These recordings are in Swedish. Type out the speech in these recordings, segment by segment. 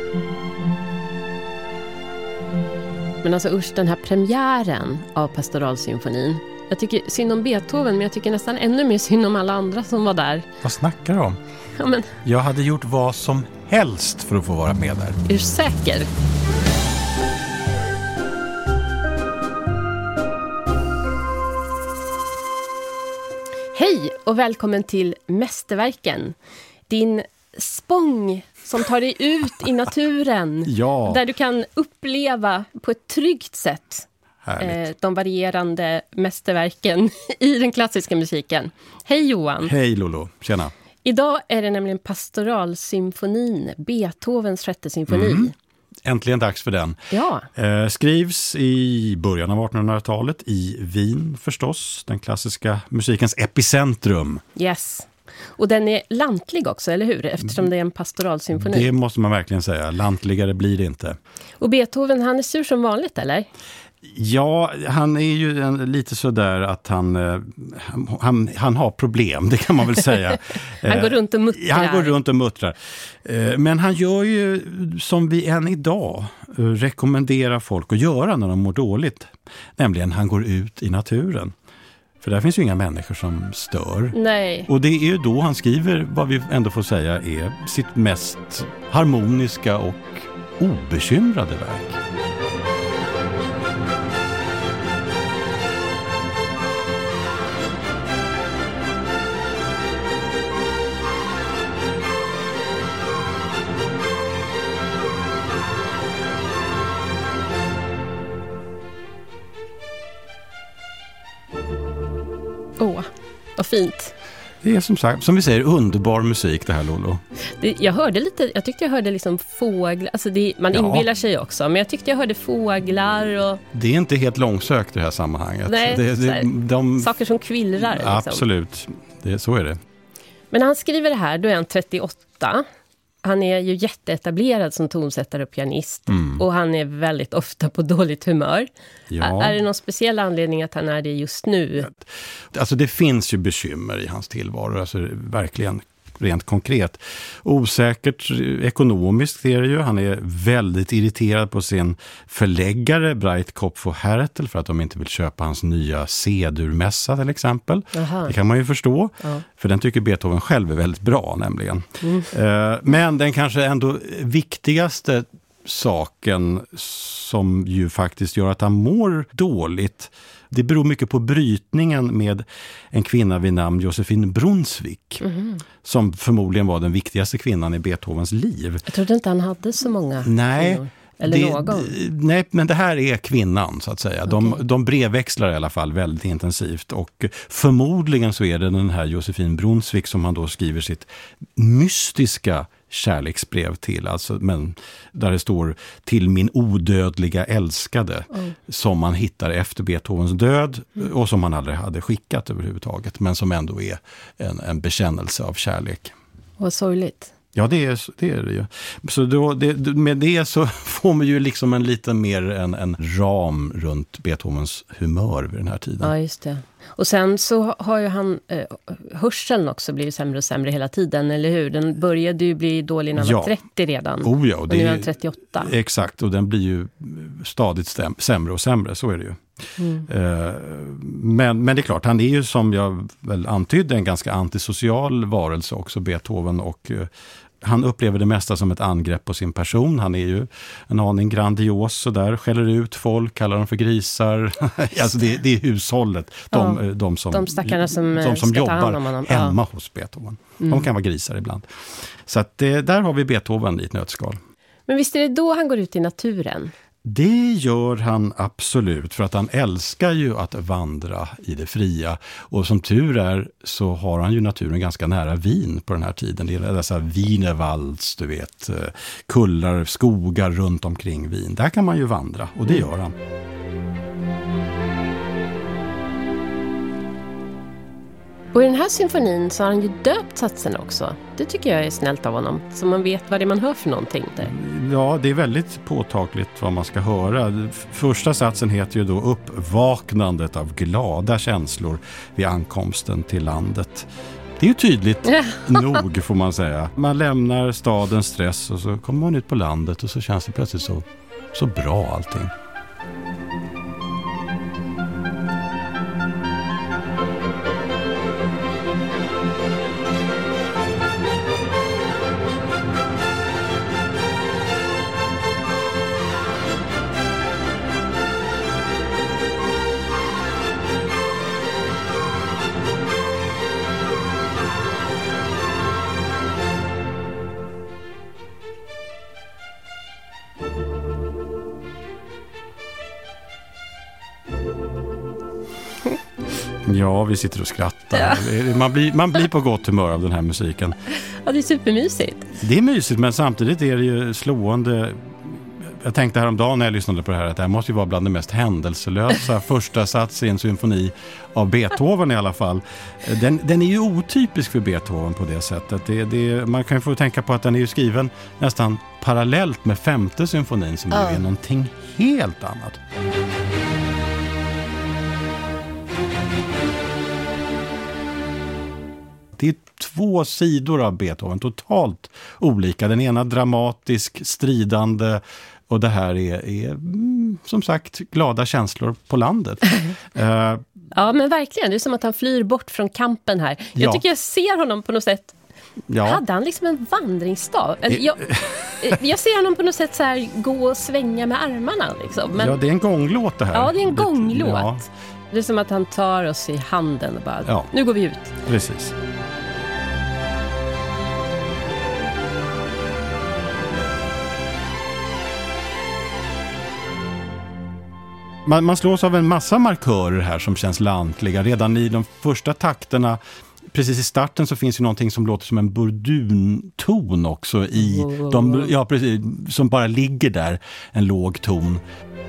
Men alltså usch, den här premiären av Pastoralsymfonin. Jag tycker synd om Beethoven, men jag tycker nästan ännu mer synd om alla andra som var där. Vad snackar du om? Ja, men... Jag hade gjort vad som helst för att få vara med där. Är du säker? Hej och välkommen till Mästerverken. Din spång som tar dig ut i naturen. Ja. Där du kan uppleva på ett tryggt sätt de varierande mästerverken i den klassiska musiken. Hej Johan. Hej Lolo, tjena. Idag är det nämligen Pastoralsymfonin, Beethovens sjätte symfoni. Äntligen dags för den. Ja. Skrivs i början av 1800-talet i Wien förstås, den klassiska musikens epicentrum. Yes. Och den är lantlig också, eller hur? Eftersom det är en pastoralsymfoni. Det måste man verkligen säga. Lantligare blir det inte. Och Beethoven, han är sur som vanligt, eller? Ja, han är ju lite sådär att han har problem, det kan man väl säga. Han går runt och muttrar. Han går runt och muttrar. Men han gör ju som vi än idag rekommenderar folk att göra när de mår dåligt. Nämligen han går ut i naturen. För där finns ju inga människor som stör. Nej. Och det är ju då han skriver vad vi ändå får säga är sitt mest harmoniska och obekymrade verk. Åh, vad fint. Det är som sagt, som vi säger, underbar musik det här, Lolo. Jag tyckte jag hörde liksom fåglar, alltså man inbillar sig också, men jag tyckte jag hörde fåglar och... Det är inte helt långsökt i det här sammanhanget. Nej, saker som kvillrar. Liksom. Absolut, så är det. Men när han skriver det här, då är han 38. Han är ju jätteetablerad som tonsättare och pianist. Och han är väldigt ofta på dåligt humör. Ja. Är det någon speciell anledning att han är det just nu? Alltså det finns ju bekymmer i hans tillvaro. Alltså verkligen rent konkret. Osäkert ekonomiskt är det ju. Han är väldigt irriterad på sin förläggare Breitkopf och Härtel för att de inte vill köpa hans nya C-durmässa till exempel. Aha. Det kan man ju förstå. Ja. För den tycker Beethoven själv är väldigt bra nämligen. Men den kanske ändå viktigaste saken som ju faktiskt gör att han mår dåligt, det beror mycket på brytningen med en kvinna vid namn Josephine Brunswick. Som förmodligen var den viktigaste kvinnan i Beethovens liv. Jag trodde inte han hade så många kvinnor. Eller någon. Nej, men det här är kvinnan så att säga. De brevväxlar i alla fall väldigt intensivt. Och förmodligen så är det den här Josephine Brunswick som han då skriver sitt mystiska kärleksbrev till, alltså, men där det står till min odödliga älskade som man hittar efter Beethovens död och som man aldrig hade skickat överhuvudtaget, men som ändå är en bekännelse av kärlek. Vad sorgligt. Ja, det är det ju. Så med det så får man ju liksom en liten mer en ram runt Beethovens humör vid den här tiden. Ja, just det. Och sen så har ju hörseln också blivit sämre och sämre hela tiden, eller hur? Den började ju bli dålig när han var 30 redan. Och nu är han 38. Exakt, och den blir ju stadigt sämre och sämre, så är det ju. Men det är klart, han är ju som jag väl antydde en ganska antisocial varelse också, Beethoven, och han upplever det mesta som ett angrepp på sin person. Han är ju en aning grandios så där, skäller ut folk, kallar dem för grisar. Alltså det är hushållet. De stackarna som jobbar hemma hos Beethoven. De kan vara grisar ibland. Så att där har vi Beethoven i ett nötskal. Men visst är det då han går ut i naturen? Det gör han absolut, för att han älskar ju att vandra i det fria. Och som tur är så har han ju naturen ganska nära Wien på den här tiden. Det är dessa Wienerwalds, du vet, kullar, skogar runt omkring Wien. Där kan man ju vandra, och det gör han. Och i den här symfonin så har han ju döpt satsen också. Det tycker jag är snällt av honom. Så man vet vad det man hör för någonting där. Ja, det är väldigt påtagligt vad man ska höra. Första satsen heter ju då uppvaknandet av glada känslor vid ankomsten till landet. Det är ju tydligt nog, får man säga. Man lämnar stadens stress och så kommer man ut på landet och så känns det plötsligt så bra allting. Ja, vi sitter och skrattar. Ja. Man blir på gott humör av den här musiken. Ja, det är supermysigt. Det är mysigt, men samtidigt är det ju slående. Jag tänkte häromdagen när jag lyssnade på det här att det här måste ju vara bland det mest händelselösa första sats i en symfoni av Beethoven i alla fall. Den är ju otypisk för Beethoven på det sättet. Man kan ju få tänka på att den är ju skriven nästan parallellt med femte symfonin som är någonting helt annat. Det är två sidor av Beethoven, totalt olika. Den ena dramatisk, stridande och det här är som sagt glada känslor på landet. Ja, men verkligen. Det är som att han flyr bort från kampen här. Jag tycker jag ser honom på något sätt. Ja. Hade han liksom en vandringsstav? Jag ser honom på något sätt så här gå och svänga med armarna. Liksom. Men, ja, det är en gånglåt det här. Ja, det är en gånglåt. Ja. Det är som att han tar oss i handen och bara, nu går vi ut. Precis. Man slås av en massa markörer här som känns lantliga. Redan i de första takterna, precis i starten, så finns ju någonting som låter som en burdunton också i precis, som bara ligger där, en låg ton.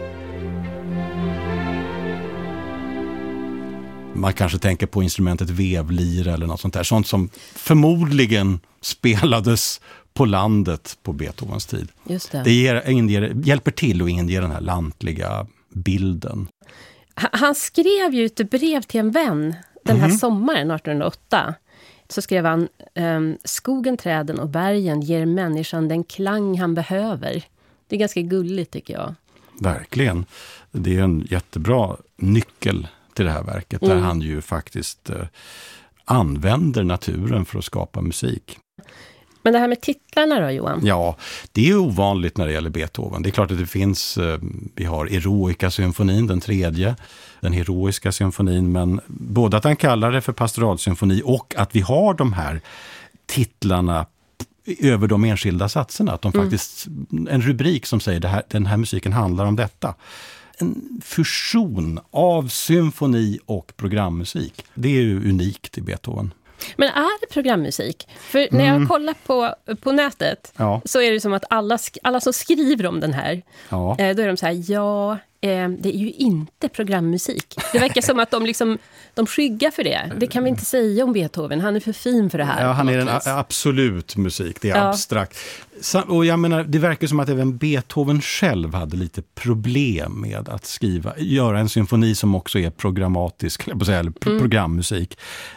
Man kanske tänker på instrumentet vevlira eller något sånt där. Sånt som förmodligen spelades på landet på Beethovens tid. Just det. Det hjälper till att inge den här lantliga bilden. Han skrev ju ett brev till en vän den här sommaren 1808. Så skrev han: skogen, träden och bergen ger människan den klang han behöver. Det är ganska gulligt, tycker jag. Verkligen. Det är en jättebra nyckel till det här verket där han ju faktiskt använder naturen för att skapa musik. Men det här med titlarna då, Johan? Ja, det är ovanligt när det gäller Beethoven. Det är klart att det finns, vi har Eroica-symfonin, den tredje, den heroiska symfonin, men både att han kallar det för pastoralsymfoni och att vi har de här titlarna över de enskilda satserna. Att de faktiskt, en rubrik som säger den här musiken handlar om detta. En fusion av symfoni och programmusik. Det är ju unikt i Beethoven. Men är det programmusik? För när jag kollar på nätet så är det som att alla som skriver om den här, då är de så här, det är ju inte programmusik. Det verkar som att de skyggar för det. Det kan vi inte säga om Beethoven. Han är för fin för det här. Ja, han är en absolut musik. Det är abstrakt. Och jag menar, det verkar som att även Beethoven själv hade lite problem med att göra en symfoni som också är programmatisk, eller programmusik.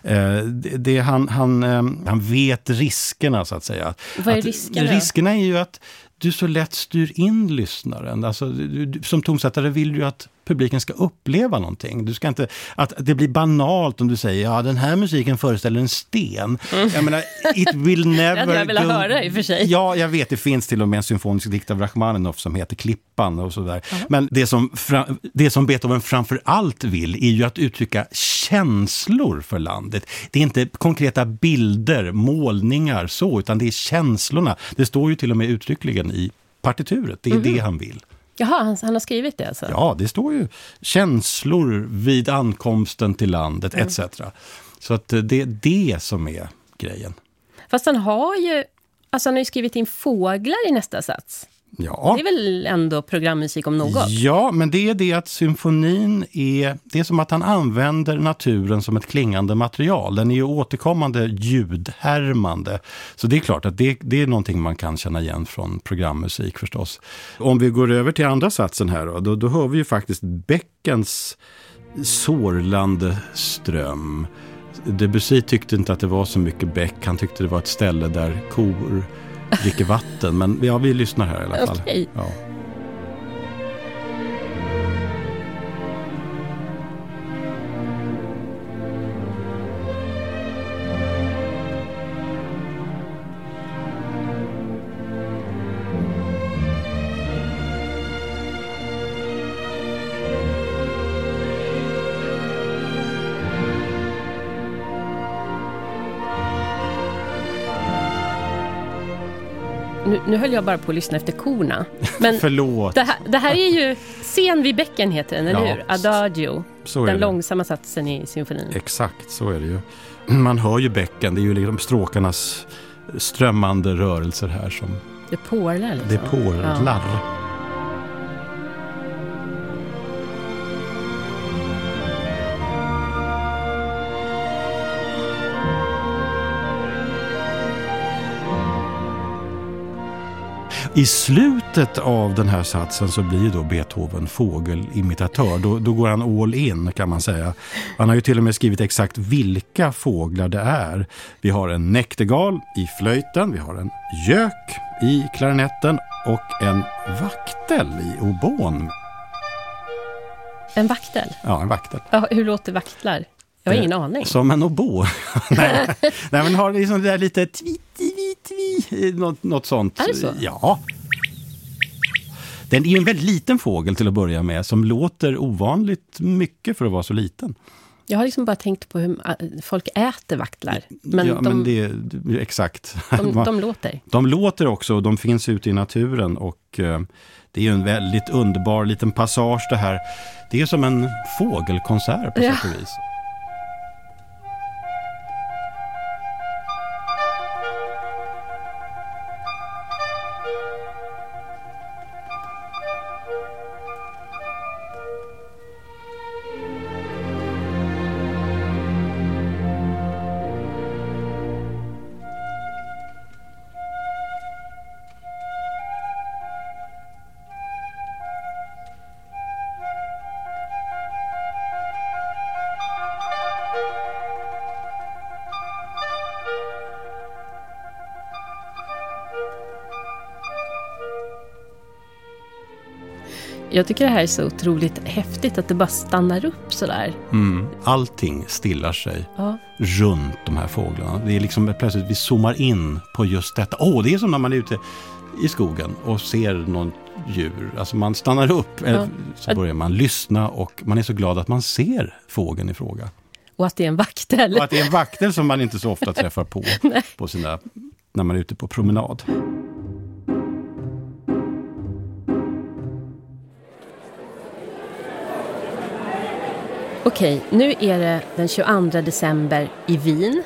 Han vet riskerna, så att säga. Vad är riskerna? Riskerna är ju att du så lätt styr in lyssnaren. Alltså, som tonsättare vill du att publiken ska uppleva någonting. Du ska inte, att det blir banalt om du säger, den här musiken föreställer en sten. Jag menar, it will never jag vill höra i och för sig. Ja, jag vet, det finns till och med en symfonisk dikt av Rachmaninoff som heter Klippan och sådär. Men det som Beethoven framför allt vill är ju att uttrycka känslor för landet. Det är inte konkreta bilder, målningar så, utan det är känslorna. Det står ju till och med uttryckligen i partituret. Det är det han vill. Jaha, han har skrivit det alltså? Ja, det står ju känslor vid ankomsten till landet etc. Så att det är det som är grejen. Fast han har ju skrivit in fåglar i nästa sats. Ja. Det är väl ändå programmusik om något? Ja, men det är det att symfonin det är som att han använder naturen som ett klingande material. Den är ju återkommande ljudhärmande. Så det är klart att det är någonting man kan känna igen från programmusik förstås. Om vi går över till andra satsen här då hör vi ju faktiskt bäckens sorlande ström. Debussy tyckte inte att det var så mycket bäck. Han tyckte det var ett ställe där kor dricker vatten. Men ja, vi lyssnar här i alla fall. Okay. Ja. Nu höll jag bara på att lyssna efter korna. Men Förlåt. Det här är ju Scen vid bäcken heter den, eller hur? Adagio. Så den långsamma satsen i symfonin. Exakt, så är det ju. Man hör ju bäcken, det är ju liksom stråkarnas strömmande rörelser här som... Det porlar liksom. Det porlar. Ja. I slutet av den här satsen så blir då Beethoven fågelimitatör. Då går han all in, kan man säga. Han har ju till och med skrivit exakt vilka fåglar det är. Vi har en näktergal i flöjten, vi har en gök i klarinetten och en vaktel i oboen. En vaktel? Ja, en vaktel. Ja, hur låter vaktlar? Jag har ingen aning. Som en obo. Nej, men har liksom det där lite något sånt. Är det så? Ja. Den är en väldigt liten fågel till att börja med som låter ovanligt mycket för att vara så liten. Jag har liksom bara tänkt på hur folk äter vaktlar. Men ja, men det är exakt. De låter. De låter också, de finns ute i naturen och det är ju en väldigt underbar liten passage det här. Det är som en fågelkonsert på sätt och vis. Jag tycker det här är så otroligt häftigt att det bara stannar upp sådär. Allting stillar sig runt de här fåglarna. Det är liksom plötsligt vi zoomar in på just detta. Det är som när man är ute i skogen och ser någon djur. Alltså man stannar upp, så börjar man lyssna och man är så glad att man ser fågeln i fråga. Och att det är en vaktel. Och att det är en vaktel som man inte så ofta träffar på sina, när man är ute på promenad. Okej, nu är det den 22 december i Wien.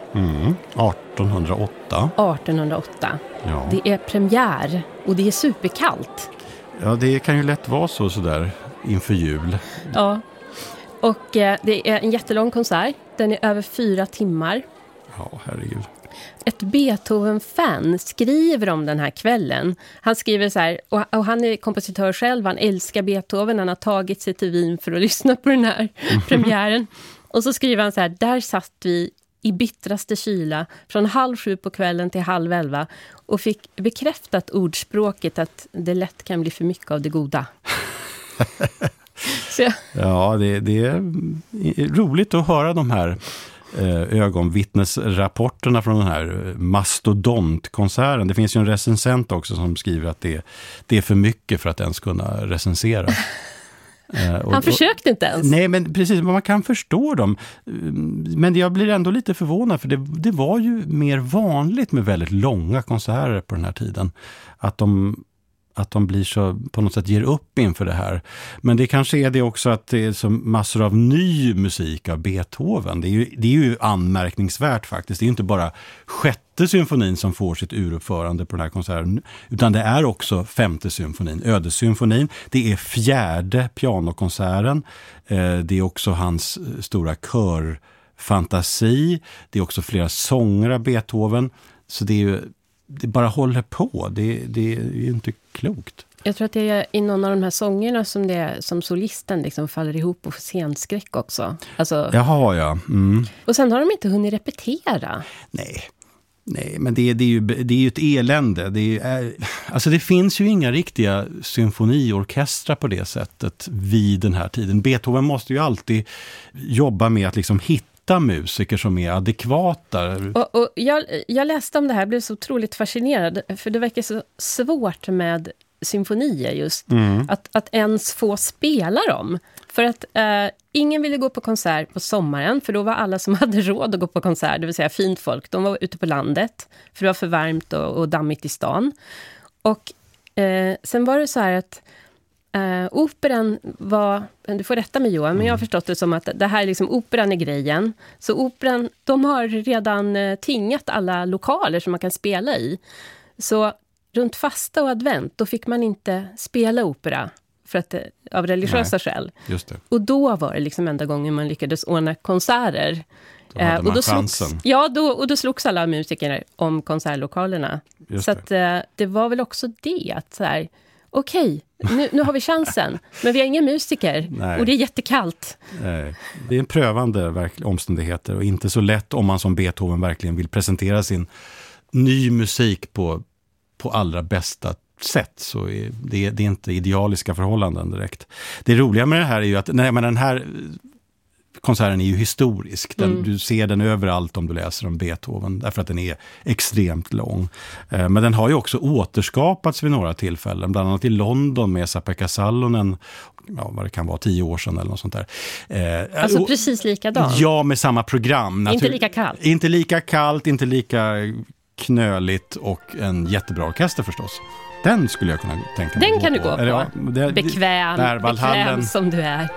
1808. Ja. Det är premiär och det är superkallt. Ja, det kan ju lätt vara så där inför jul. Ja, och det är en jättelång konsert. Den är över 4 timmar. Ja, herregud. Ett Beethoven-fan skriver om den här kvällen. Han skriver så här, och han är kompositör själv, han älskar Beethoven, han har tagit sig till Wien för att lyssna på den här premiären. Och så skriver han så här, där satt vi i bittraste kyla från 6:30 på kvällen till 10:30 och fick bekräftat ordspråket att det lätt kan bli för mycket av det goda. Ja, det är roligt att höra de här ögonvittnesrapporterna från den här mastodontkonserten. Det finns ju en recensent också som skriver att det är för mycket för att ens kunna recensera. Han försökte inte ens. Nej, men precis, man kan förstå dem. Men jag blir ändå lite förvånad för det var ju mer vanligt med väldigt långa konserter på den här tiden. Att de blir så, på något sätt ger upp inför det här. Men det kanske är det också att det är så massor av ny musik av Beethoven. Det är ju anmärkningsvärt faktiskt. Det är ju inte bara 6:e symfonin som får sitt uruppförande på den här konserten. Utan det är också 5:e symfonin, Ödessymfonin. Det är 4:e pianokonserten. Det är också hans stora körfantasi. Det är också flera sånger av Beethoven. Så det bara håller på. Det är ju inte klokt. Jag tror att det är i någon av de här sångerna som det är, som solisten liksom faller ihop och får scenskräck också. Alltså, Jaha, ja. Mm. Och sen har de inte hunnit repetera. Nej, men det är ju ett elände. Alltså det finns ju inga riktiga symfoniorkestrar på det sättet vid den här tiden. Beethoven måste ju alltid jobba med att liksom hitta musiker som är adekvata. Och jag läste om det här, blev så otroligt fascinerad. För det verkar så svårt med symfonier just. Att ens få spela dem. För att ingen ville gå på konsert på sommaren, för då var alla som hade råd att gå på konsert, det vill säga fint folk, de var ute på landet, för det var för varmt och dammigt i stan. Och sen var det så här att operan var, du får rätta mig Johan, men jag har förstått det som att det här liksom, operan är grejen. Så operan, de har redan tingat alla lokaler som man kan spela i. Så runt fasta och advent, då fick man inte spela opera. För att, av religiösa skäl. Just det. Och då var det liksom enda gången man lyckades ordna konserter. Då hade man chansen. Då slogs alla musiker om konsertlokalerna. Just så att, det var väl också det. Att så här, okej, nu har vi chansen. Men vi har inga musiker. Nej. Och det är jättekallt. Nej. Det är en prövande omständigheter. Och inte så lätt om man som Beethoven verkligen vill presentera sin ny musik på allra bästa sätt, så det är inte idealiska förhållanden direkt. Det roliga med det här är ju att den här konserten är ju historisk. Du ser den överallt om du läser om Beethoven, därför att den är extremt lång. Men den har ju också återskapats vid några tillfällen, bland annat i London med Esa-Pekka Salonen, vad det kan vara, 10 år sedan eller något sånt där. Alltså precis likadan? Ja, med samma program. Inte lika kallt? Inte lika kallt, inte lika knöligt, och en jättebra orkester förstås. Den skulle jag kunna tänka mig. Den kan du gå på. Ja, bekväm som du är.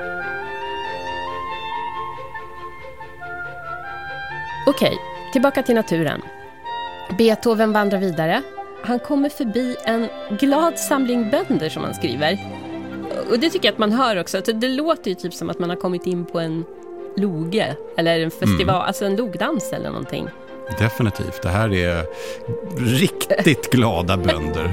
Okej, tillbaka till naturen. Beethoven vandrar vidare. Han kommer förbi en glad samling bönder, som han skriver. Och det tycker jag att man hör också. Att det låter ju typ som att man har kommit in på en loge. Eller en festival, alltså en logdans eller någonting. Definitivt. Det här är riktigt glada bönder.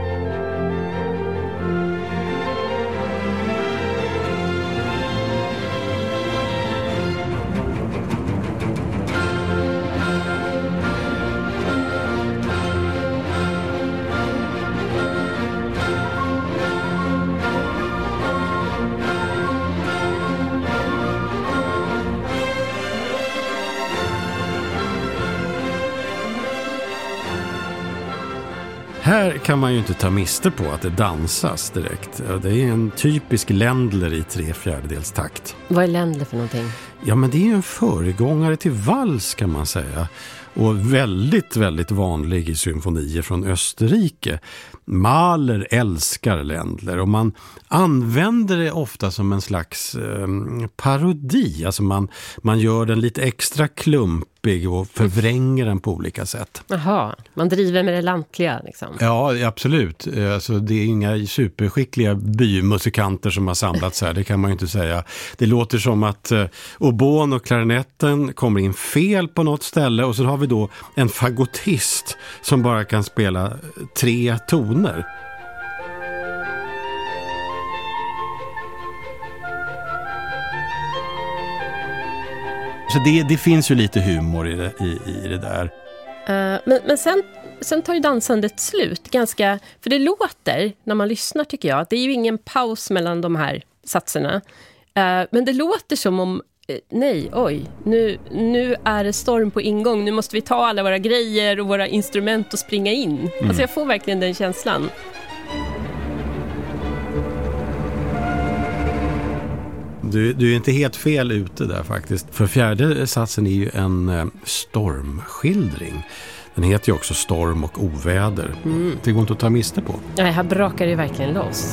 Här kan man ju inte ta miste på att det dansas direkt. Det är en typisk Ländler i 3/4 takt. Vad är Ländler för någonting? Ja, men det är ju en föregångare till vals, kan man säga. Och väldigt, väldigt vanlig i symfonier från Österrike. Mahler älskar Ländler, och man använder det ofta som en slags parodi. Alltså man gör den lite extra klumpig och förvränger den på olika sätt. Jaha, man driver med det lantliga liksom. Ja, absolut. Alltså, det är inga superskickliga bymusikanter som har samlats här, det kan man ju inte säga. Det låter som att oboen och klarinetten kommer in fel på något ställe, och så har vi då en fagottist som bara kan spela 3 toner. Så det finns ju lite humor i det där. Men sen tar ju dansandet slut ganska, för det låter när man lyssnar, tycker jag, det är ju ingen paus mellan de här satserna. Men det låter som om nu är det storm på ingång, nu måste vi ta alla våra grejer och våra instrument och springa in. Alltså jag får verkligen den känslan. Du är inte helt fel ute där faktiskt. För 4:e satsen är ju en stormskildring. Den heter ju också Storm och oväder. Det går inte att ta miste på. Nej, här brakar det verkligen loss.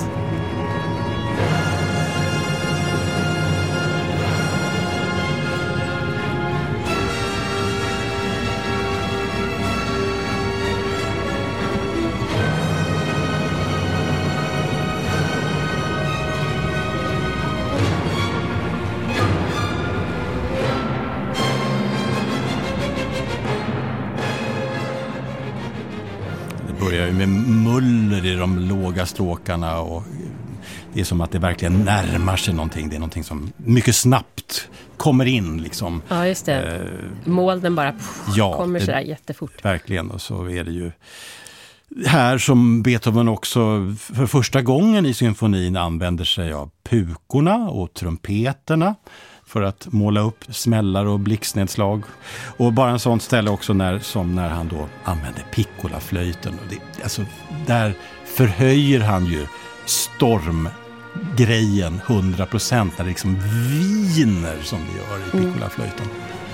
börjar ju med muller i de låga stråkarna och det är som att det verkligen närmar sig någonting. Det är någonting som mycket snabbt kommer in liksom. Ja, just det. Molnen bara kommer så där jättefort. Verkligen, och så är det ju här som Beethoven också för första gången i symfonin använder sig av pukorna och trumpeterna för att måla upp smällar och blixtnedslag. Och bara en sån ställe också när han då använder piccolaflöjten. Och alltså, där förhöjer han ju stormgrejen 100% när det liksom viner som det gör i piccolaflöjten.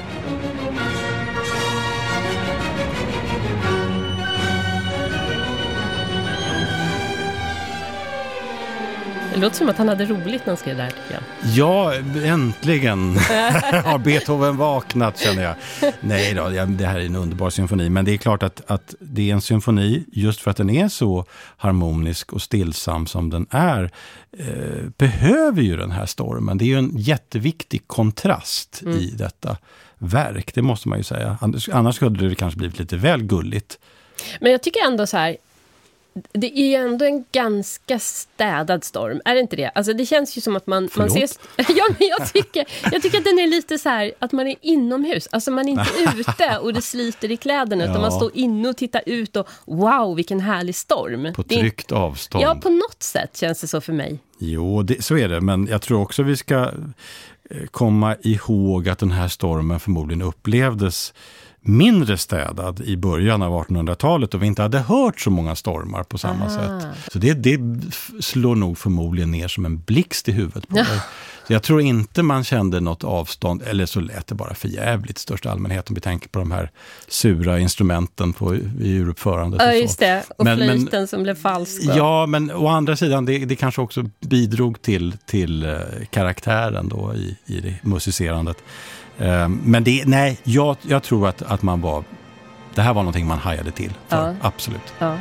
Det låter som att han hade roligt när han skrev där, tycker jag. Ja, äntligen har Beethoven vaknat, känner jag. Nej då, det här är en underbar symfoni. Men det är klart att det är en symfoni, just för att den är så harmonisk och stillsam som den är, behöver ju den här stormen. Det är ju en jätteviktig kontrast i detta verk, det måste man ju säga. Annars skulle det kanske blivit lite väl gulligt. Men jag tycker ändå så här, det är ju ändå en ganska städad storm, är det inte det? Alltså det känns ju som att man ses... Ja, men jag tycker att den är lite så här, att man är inomhus. Alltså man är inte ute och det sliter i kläderna, utan man står inne och tittar ut och wow, vilken härlig storm. På tryggt avstånd. Ja, på något sätt känns det så för mig. Jo, så är det, men jag tror också vi ska komma ihåg att den här stormen förmodligen upplevdes mindre städad i början av 1800-talet och vi inte hade hört så många stormar på samma sätt. Så det slår nog förmodligen ner som en blixt i huvudet på dig. Så jag tror inte man kände något avstånd, eller så lät det bara för jävligt största allmänhet om vi tänker på de här sura instrumenten i uruppförandet. Ja, just det. Och flöjten som blev falsk. Ja, men å andra sidan, det kanske också bidrog till karaktären då i det musicerandet. Men jag tror att man var... Det här var någonting man hajade till. För, absolut. Ja.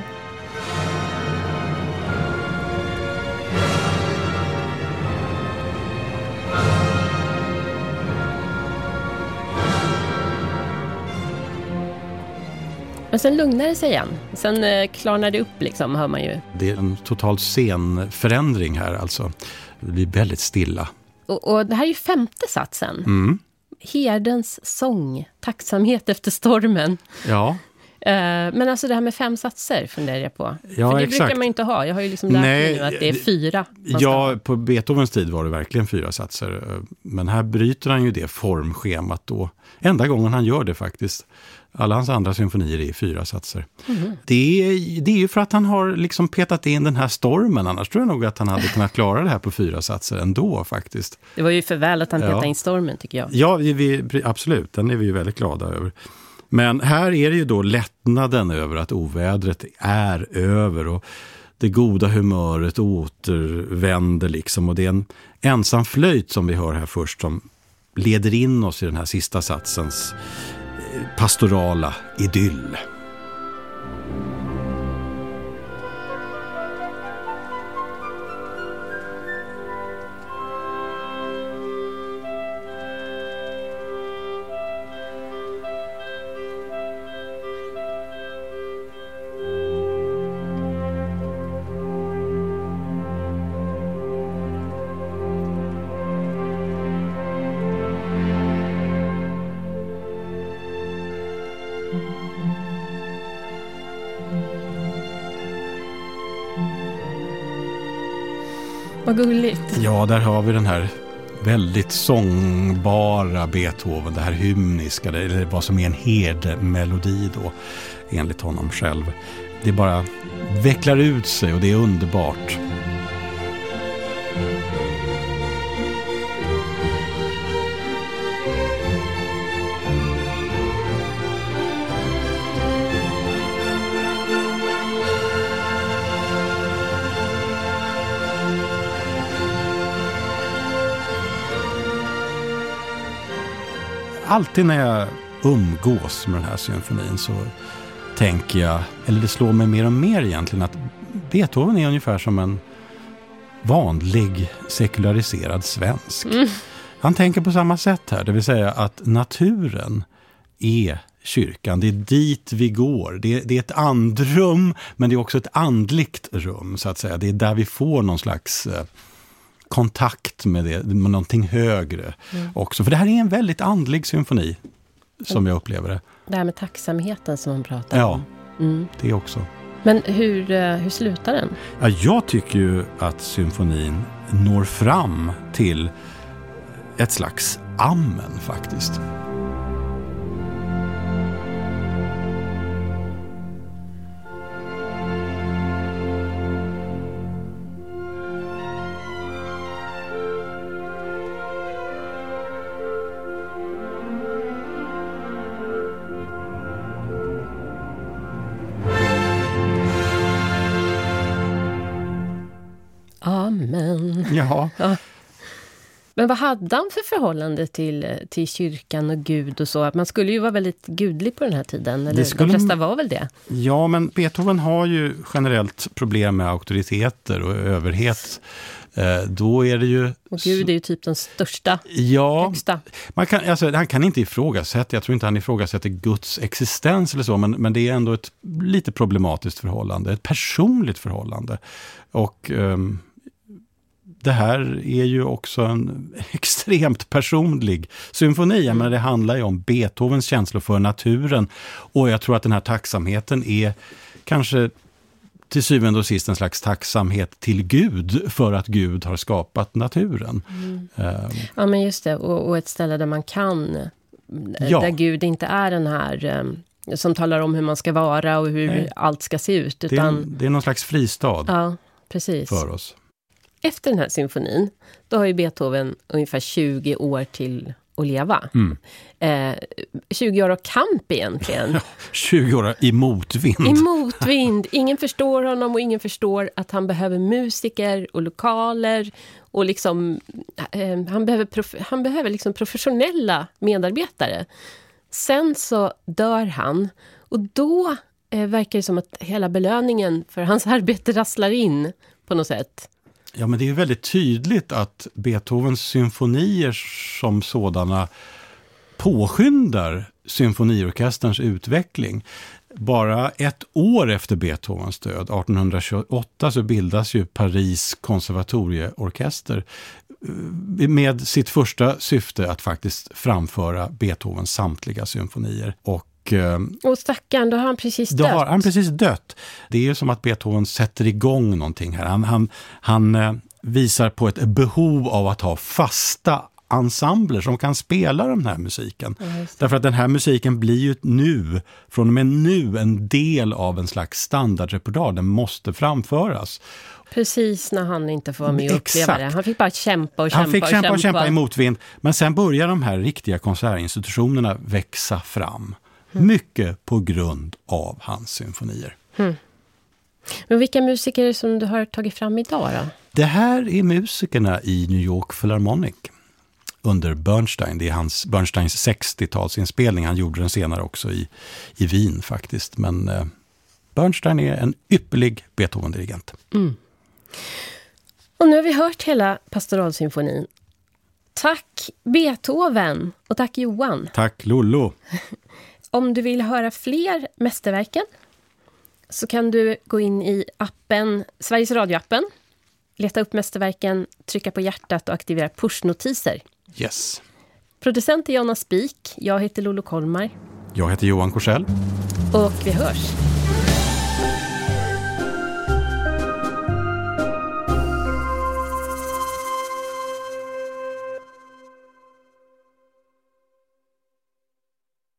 Men sen lugnar det sig igen. Sen klarnar det upp liksom, hör man ju. Det är en total scenförändring här alltså. Det blir väldigt stilla. Och det här är ju 5:e satsen. Herdens sång, tacksamhet efter stormen. Ja. Men alltså det här med 5 satser funderar jag på. Ja, för det exakt. brukar man inte ha. Jag har ju liksom lärt mig nu att det är 4. Ja, på Beethovens tid var det verkligen 4 satser. Men här bryter han ju det formschemat då. Enda gången han gör det faktiskt. Alla hans andra symfonier är 4 satser. Det är ju för att han har liksom petat in den här stormen. Annars tror jag nog att han hade kunnat klara det här på 4 satser ändå faktiskt. Det var ju för väl att han petade in stormen, tycker jag. Ja, absolut. Den är vi ju väldigt glada över. Men här är det ju då lättnaden över att ovädret är över och det goda humöret återvänder liksom. Och det är en ensam flöjt som vi hör här först som leder in oss i den här sista satsens pastorala idyll. Vad gulligt. Ja, där har vi den här väldigt sångbara Beethoven, det här hymniska, eller vad som är en herdmelodi då, enligt honom själv. Det bara vecklar ut sig och det är underbart. Alltid när jag umgås med den här symfonin så tänker jag, eller det slår mig mer och mer egentligen, att Beethoven är ungefär som en vanlig sekulariserad svensk. Han tänker på samma sätt här, det vill säga att naturen är kyrkan. Det är dit vi går. Det är ett andrum, men det är också ett andligt rum så att säga. Det är där vi får någon slags kontakt med någonting högre också. För det här är en väldigt andlig symfoni som jag upplever det. Det här med tacksamheten som man pratar om. Ja, det också. Men hur slutar den? Ja, jag tycker ju att symfonin når fram till ett slags amen faktiskt. Amen. Ja. Men vad hade han för förhållande till kyrkan och Gud och så? Att man skulle ju vara väldigt gudlig på den här tiden. Eller de flesta var väl det? Ja, men Beethoven har ju generellt problem med auktoriteter och överhet. Då är det ju... Och Gud är ju typ den största, högsta. Han kan inte ifrågasätta, jag tror inte han ifrågasätter Guds existens eller så, men det är ändå ett lite problematiskt förhållande, ett personligt förhållande. Och det här är ju också en extremt personlig symfoni, men det handlar ju om Beethovens känslor för naturen, och jag tror att den här tacksamheten är kanske till syvende och sist en slags tacksamhet till Gud för att Gud har skapat naturen. Ja, men just det. Och ett ställe där man kan, där Gud inte är den här som talar om hur man ska vara och hur allt ska se ut. Utan, det är någon slags fristad för oss. Efter den här symfonin, då har ju Beethoven ungefär 20 år till att leva. 20 år av kamp egentligen. 20 år i motvind. I motvind. Ingen förstår honom och ingen förstår att han behöver musiker och lokaler. Och liksom, han behöver liksom professionella medarbetare. Sen så dör han. Och då verkar det som att hela belöningen för hans arbete rasslar in på något sätt. Ja, men det är väldigt tydligt att Beethovens symfonier som sådana påskyndar symfoniorkesterns utveckling. Bara ett år efter Beethovens död, 1828, så bildas ju Paris konservatorieorkester med sitt första syfte att faktiskt framföra Beethovens samtliga symfonier. Och stackarn, då har han precis dött. Då har han precis dött. Det är ju som att Beethoven sätter igång någonting här. Han visar på ett behov av att ha fasta ensembler som kan spela den här musiken. Därför att den här musiken blir ju från och med nu en del av en slags standardrepertoar. Den måste framföras. Precis när han inte får vara med och uppleva det. Han fick bara kämpa och kämpa i motvind. Men sen börjar de här riktiga konsertinstitutionerna växa fram. Mycket på grund av hans symfonier. Men vilka musiker som du har tagit fram idag då? Det här är musikerna i New York Philharmonic under Bernstein. Det är Bernsteins 60-talsinspelning. Han gjorde den senare också i Wien faktiskt. Men Bernstein är en ypperlig Beethoven-dirigent. Och nu har vi hört hela pastoralsymfonin. Tack Beethoven och tack Johan. Tack Lollo. Om du vill höra fler mästerverken så kan du gå in i appen, Sveriges Radio-appen, leta upp mästerverken, trycka på hjärtat och aktivera pushnotiser. Yes. Producent är Jonna Spik, jag heter Lollo Kolmar. Jag heter Johan Korsell. Och vi hörs.